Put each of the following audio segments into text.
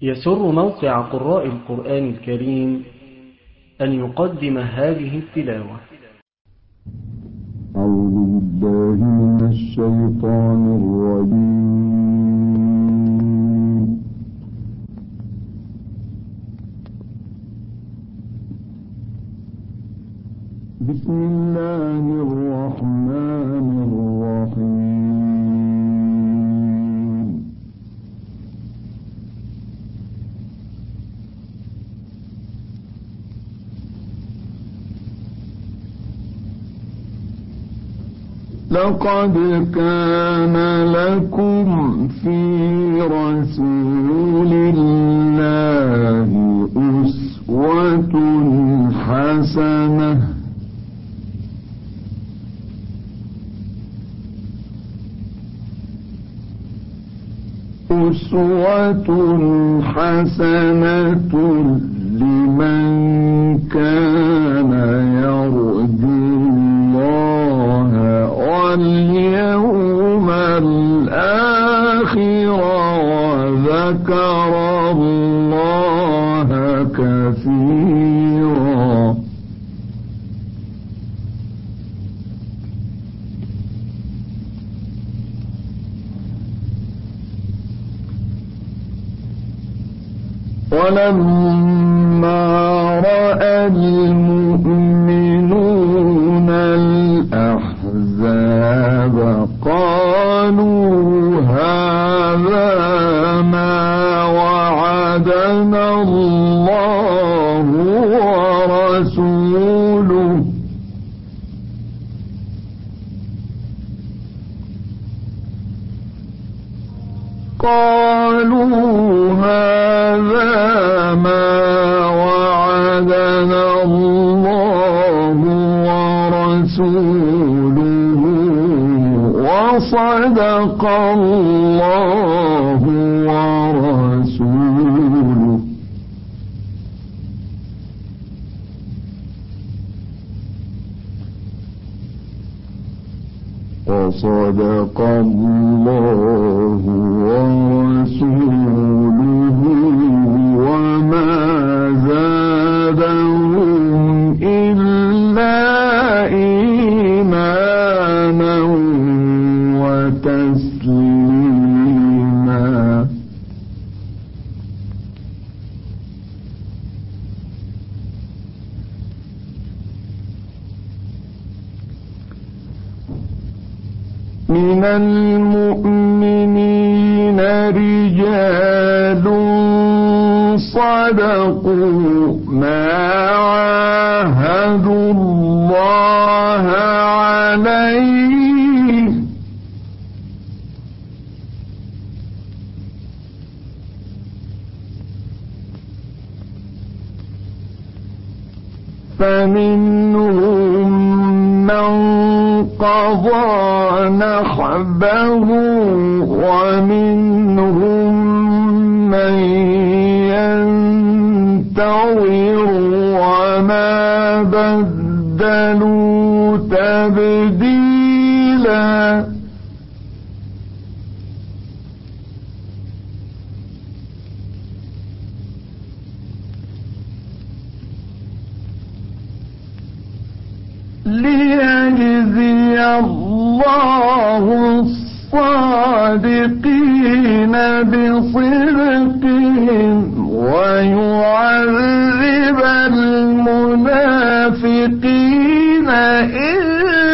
يسر موقع قراء القرآن الكريم أن يقدم هذه التلاوة. أعوذ بالله من الشيطان الرجيم. بسم الله الرحمن الرحيم. لقد كان لكم في رسول الله أسوة حسنة لمن كان يرجو الله واليوم الآخر وذكر الله كثيرا. ولما رأى المؤمنون الأحزاب قالوا هذا ما وعدنا الله ورسوله وصدق الله ورسوله. وصدق الله ورسوله وما زادهم إلا إيمانا وتسليما. من المؤمنين رجال صدقوا ما عاهدوا الله عليه فمنهم من قضى نحبه ومنهم من ينتظر وما بدلوا تبديلا. ليجزي الله الصادقين بصدقهم ويعذب المنافقين إن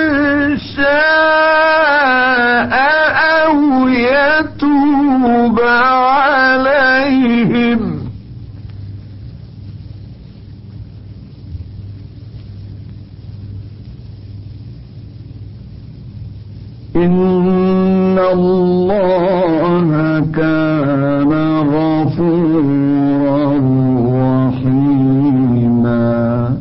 شاء أو يتوب عليهم إن الله كان غفورا رحيما.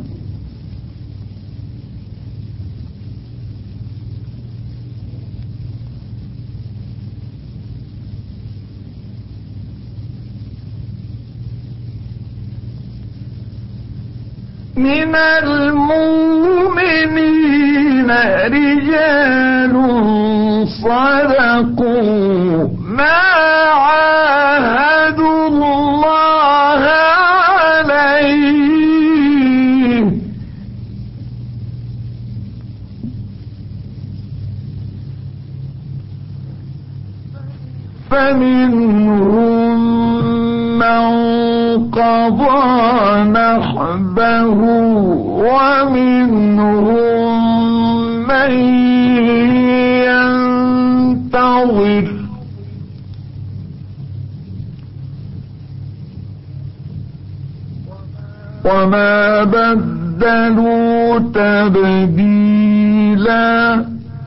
من المؤمنين رجال صدقوا ما عاهدوا الله قضى نحبه ومنهم من ينتظر وما بدلوا تبديلا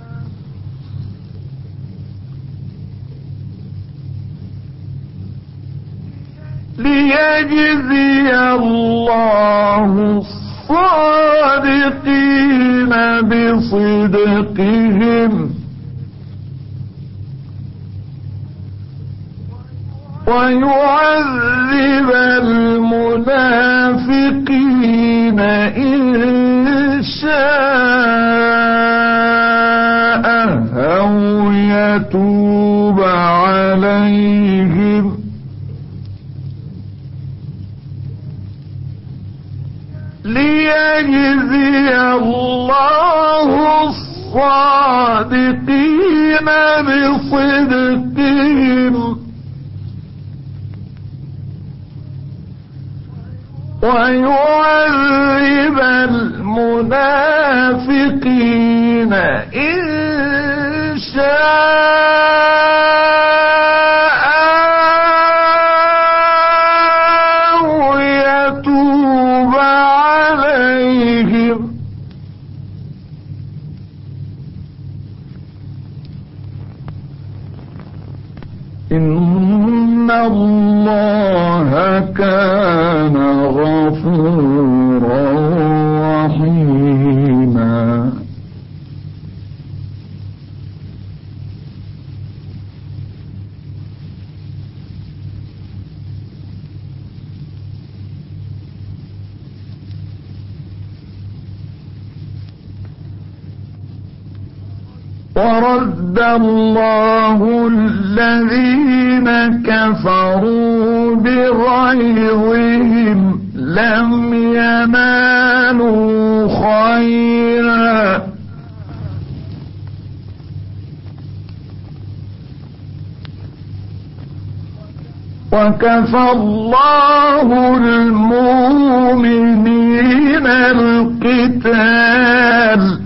ليجزي الله الصادقين بصدقهم ويعذب المنافقين إن شاء أو يتوب عليهم ليجزي الله الصادقين بصدقهم ويعذب المنافقين إن شاء أو يتوب عليهم إن الله كان غفورا رحيما ورد الله الذين كفروا بغيظهم لم ينالوا خيرا وكفى الله المؤمنين القتال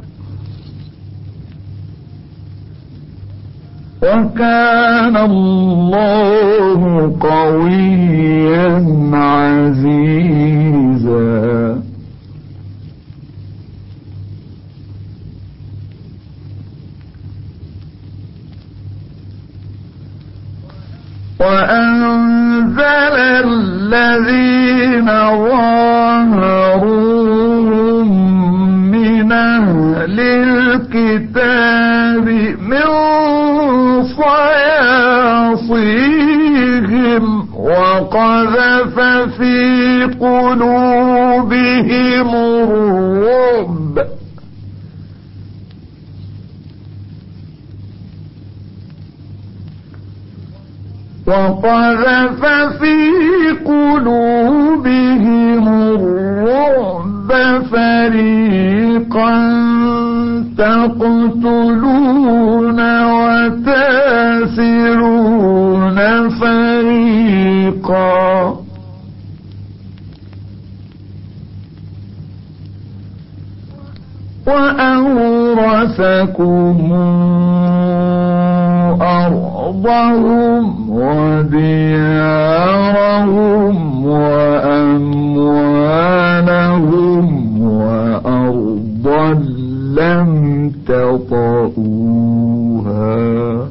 وكان الله قويا عزيزا وأنزل الذين ظاهروهم من أهل الكتاب من صياصيهم وقذف في قلوبهم الرعب وقذف في قلوبهم الرعب فريقا تقتلون وتاسرون فريقا وأورثكم أرضهم وديارهم وأموالهم وأرضا لم تطئوها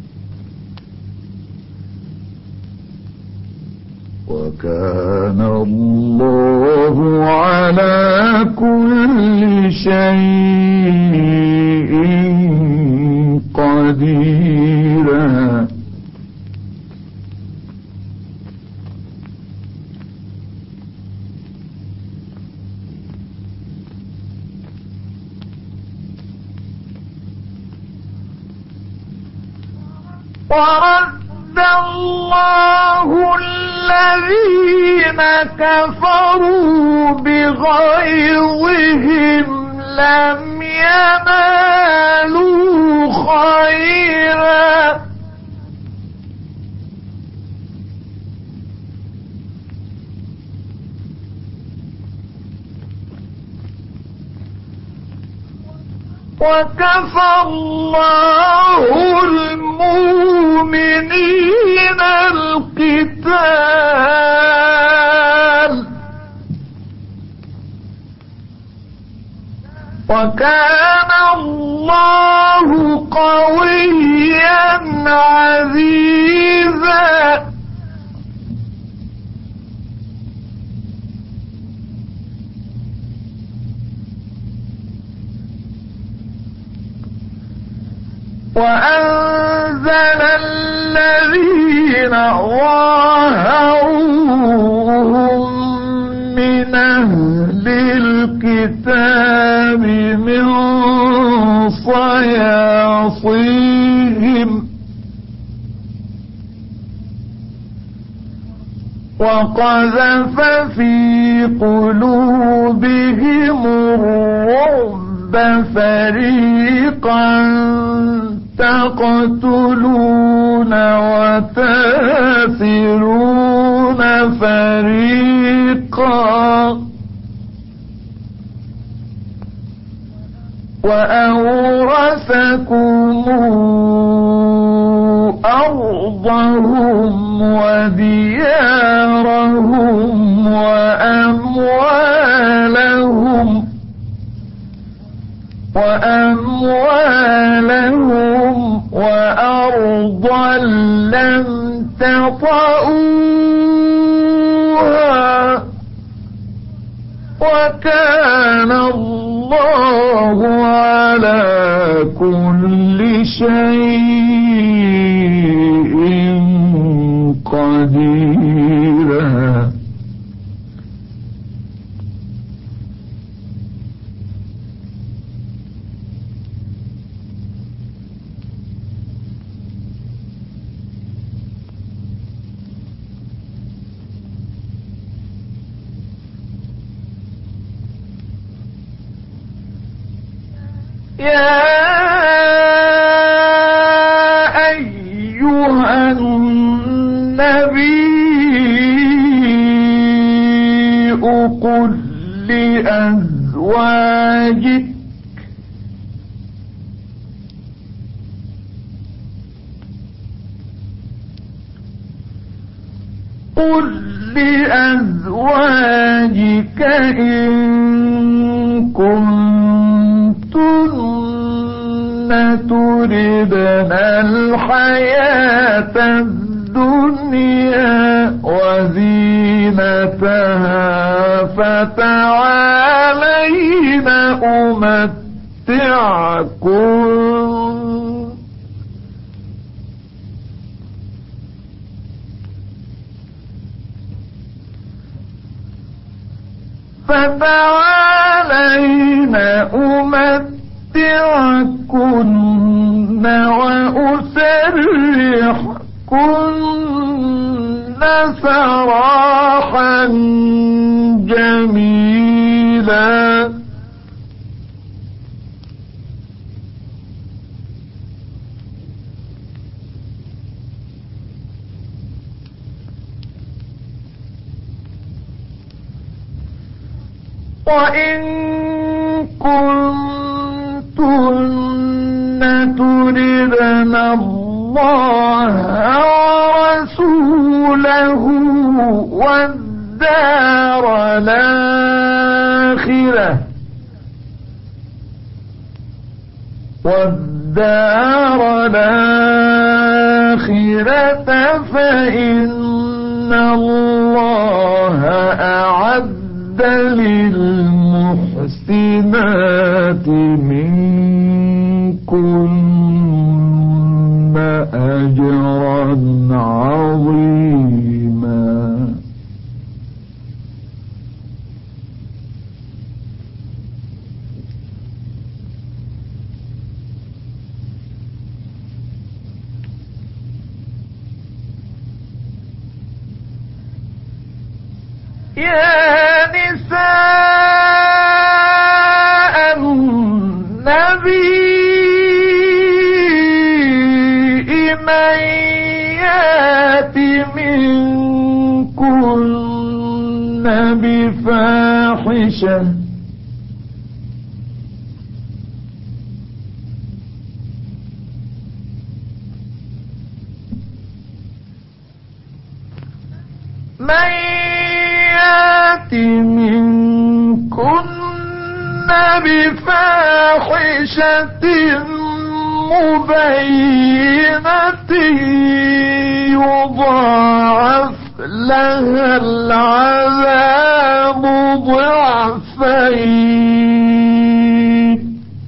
وكان الله على كل شيء قديرا ورد الله الذين كفروا بغيظهم لم ينالوا خيرا وكفى الله المؤمنين القتال وكان الله قويا عزيزا وأنزل الذين ظاهروهم من أهل الكتاب من صياصيهم وقذف في قلوبهم الرعب فريقا تقتلون وتأسرون فريقا وأورثكم أرضهم وديارهم وأموالهم وأرضا لم تطئوها وكان الله على كل شيء قديرا. يا أيها النبي قل لأزواجك إن كنتن تردن الحياة الدنيا وزينتها فتعالين أمتعكن أمتعكن وأسرحكن سراحا جميلا. وإن كنتن تردن الله ورسوله والدار الآخرة فإن الله أعد للمحسنات منكن أجرا عظيما. يا نساء النبي من يات منكن من يات منكن بفاحشة مبينة يضاعف لها العذاب ضعفين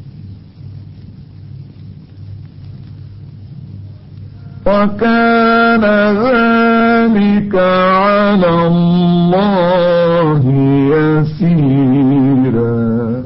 وكان ذلك على الله يسيرا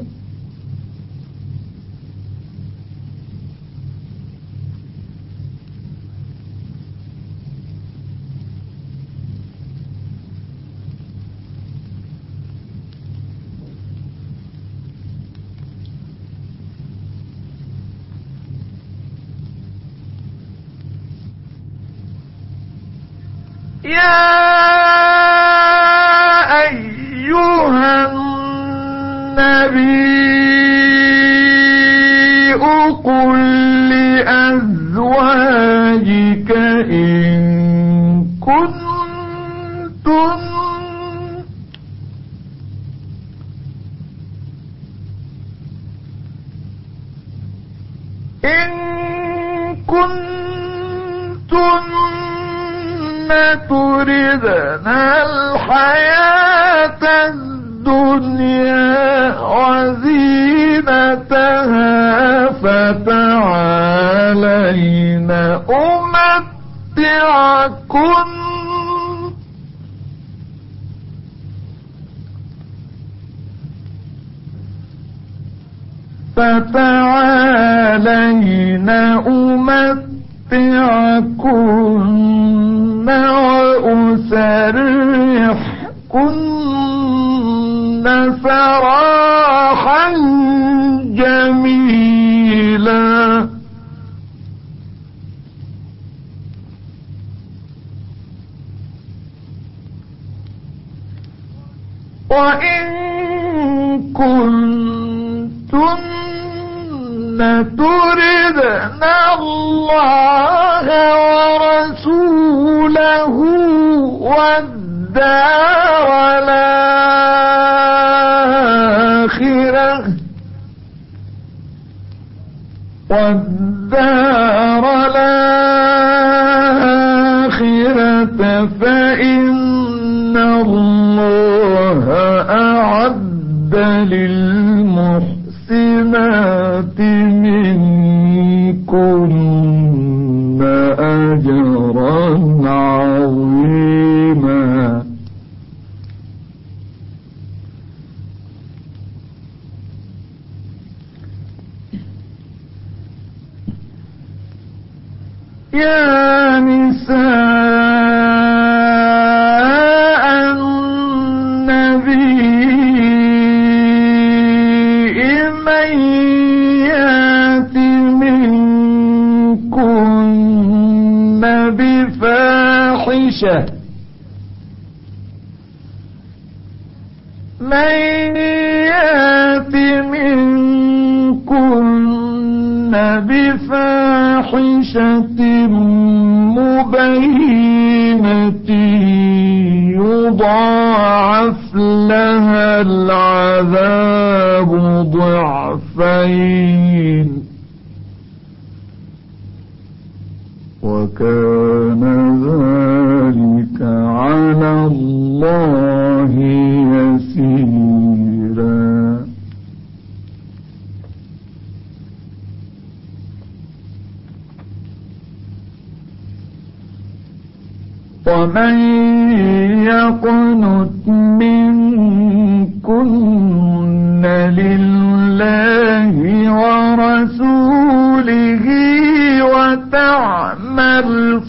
يا أيها النبي قل لأزواجك إن كنتن تردن الحياة الدنيا وزينتها فتعالين أمتعكن وأسرحكن سراحا جميلا وإن كنتن تردن الله ورسوله والدار الآخرة فإن الله أعد للمحسنات منكن أجرا عظيما يا نساء النبي من يات منكن بفاحشة مبينة يضاعف لها العذاب ضعفين وكان ذلك على الله يسيرا ومن يقنت منكن لله ورسوله وتعمل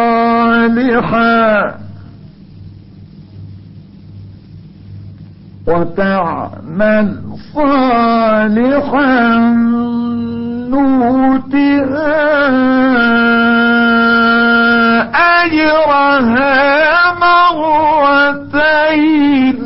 صالحا نؤتها أجرها مرتين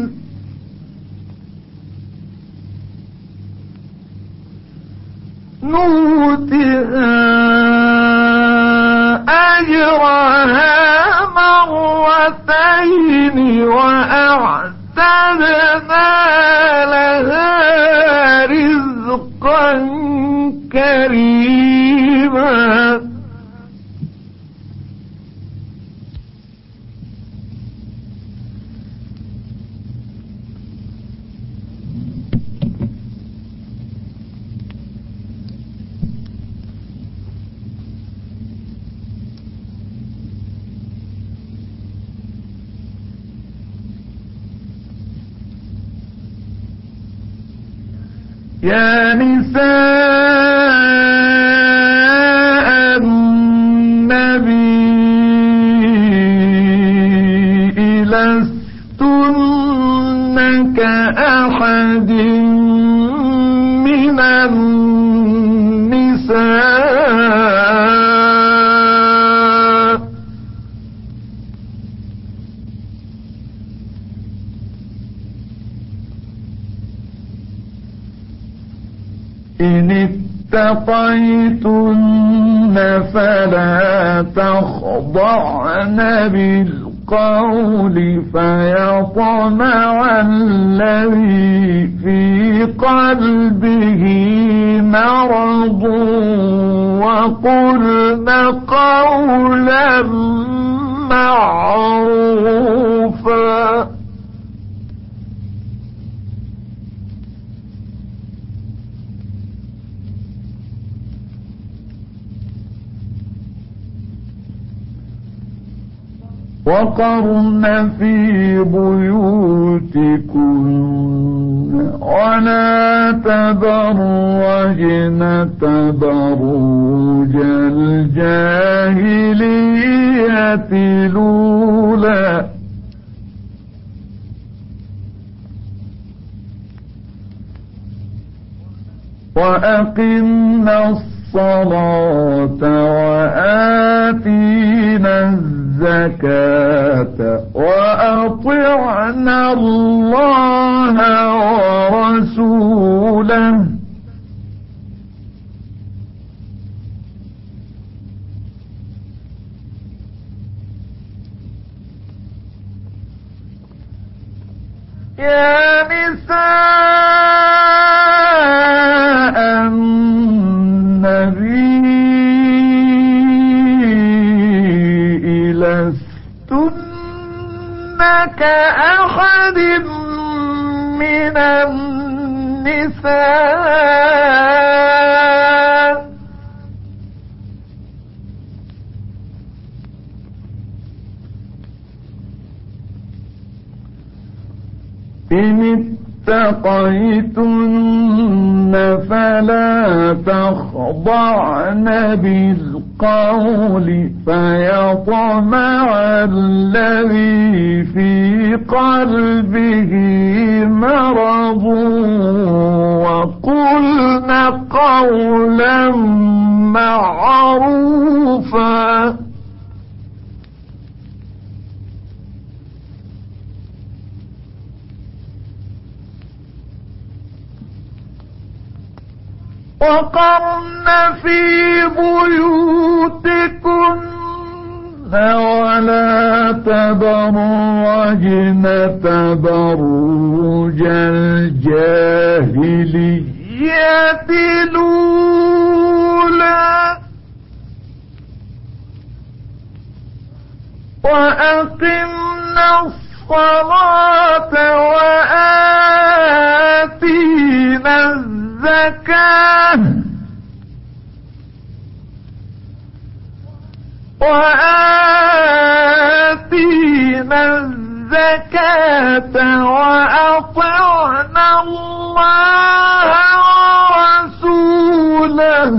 كريما يا نساء النبي لستن كأحد من النساء إن اتقيتن فلا تخضعن بالقول فيطمع الذي في قلبه مرض وقلن قولا معروفا وقرن في بيوتكن ولا تبرجن تبرج الجاهلية الأولى وأقمنا الصلاة وآتينا الزكاة وأطعنا الله ورسوله يا نساء النبي لستن كأحد من النساء إن اتقيتن فلا تخضعن بالقول فيطمع الذي في قلبه مرض وقلن قولا معروفا وقرن في بيوتكن ولا تبرجن تبرج الجاهلية الأولى وأقمنا الصلاة وآتينا الزكاة وأطعنا الله ورسوله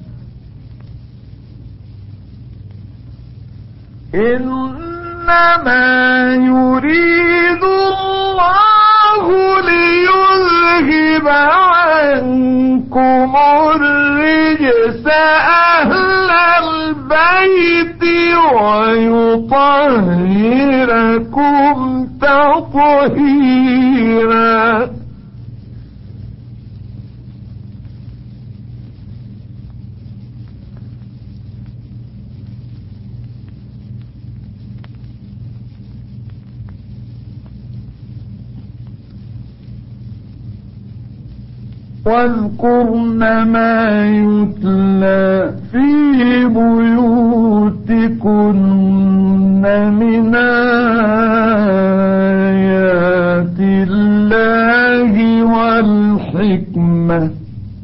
إنما يريد الله ليذهب عنكم الرجس أهل البيت ويطهركم تطهيرا واذكرن ما يتلى في بيوتكن من آيات الله والحكمة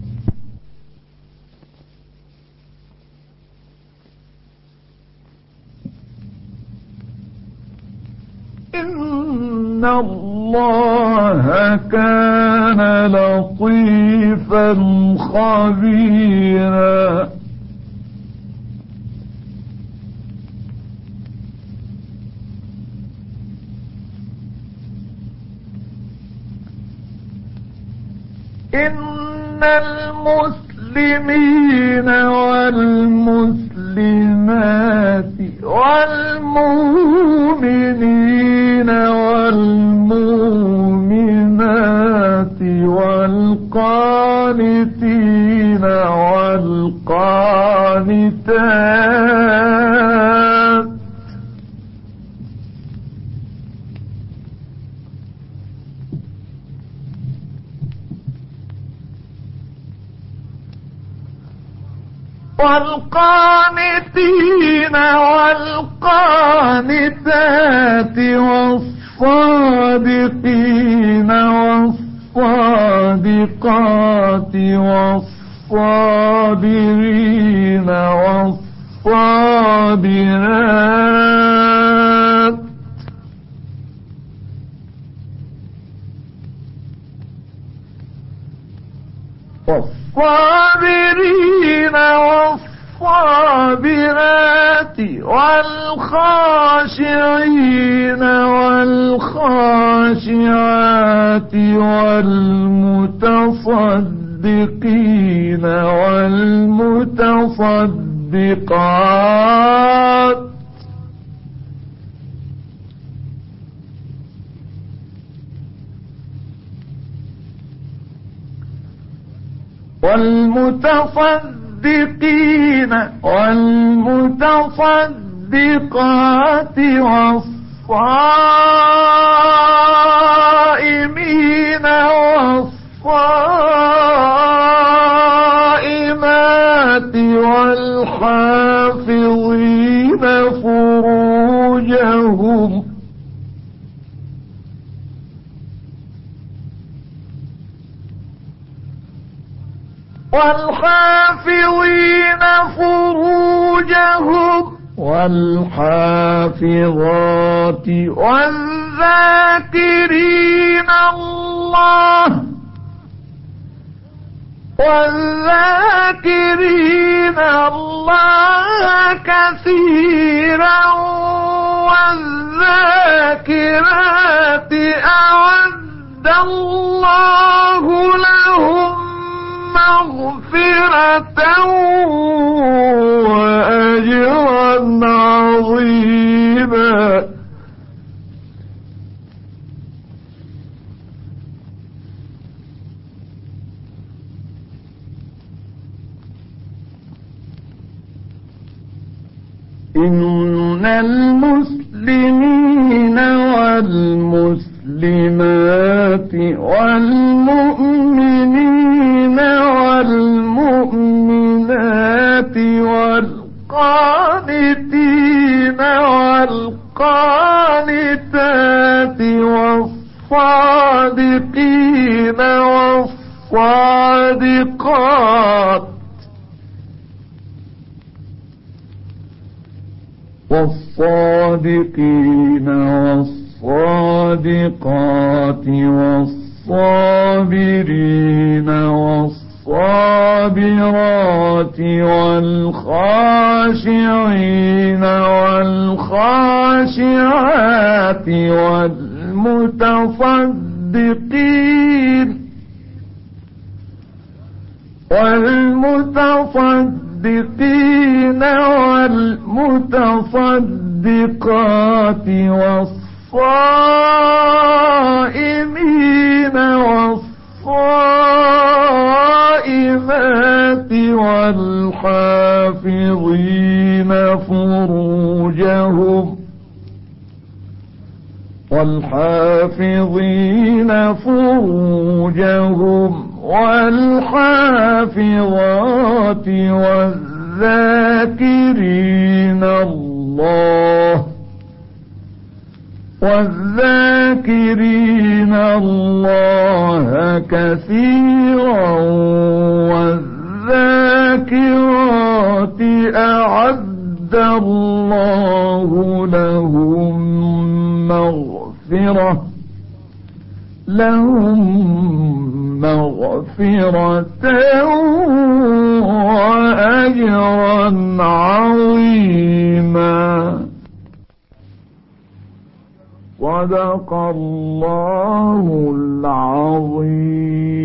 إن الله كان لطيفا خبيرا إن المسلمين والمسلمات والمؤمنين والمؤمنات والقانتين والقانتات والقانتين والقانتات والصادقين والصادقات والصابرين والصابرات والصابرين والصابرات والخاشعين والخاشعات والمتصدقين والمتصدقات والمتصدقين والمتصدقات والصائمين والصائمات والحافظين فروجهم والحافظين فروجهم والحافظات والذاكرين الله كثيرا والذاكرات أعد الله لهم مغفرة وأجرا عظيما إن المسلمين والمسلمات والمؤمنين والمؤمنات والقانتين والقانتات والصادقين والصادقات والصادقين والصادقات والصابرين والصابرات والخاشعين والخاشعات والمتصدقين والمتصدقين والمتصدقات والصائمين والصائمات والحافظين فروجهم والحافظين فروجهم والحافظات والذاكرين الله كثيرا والذاكرات أعد الله لهم مغفرة وأجرا عظيما. صدق الله العظيم.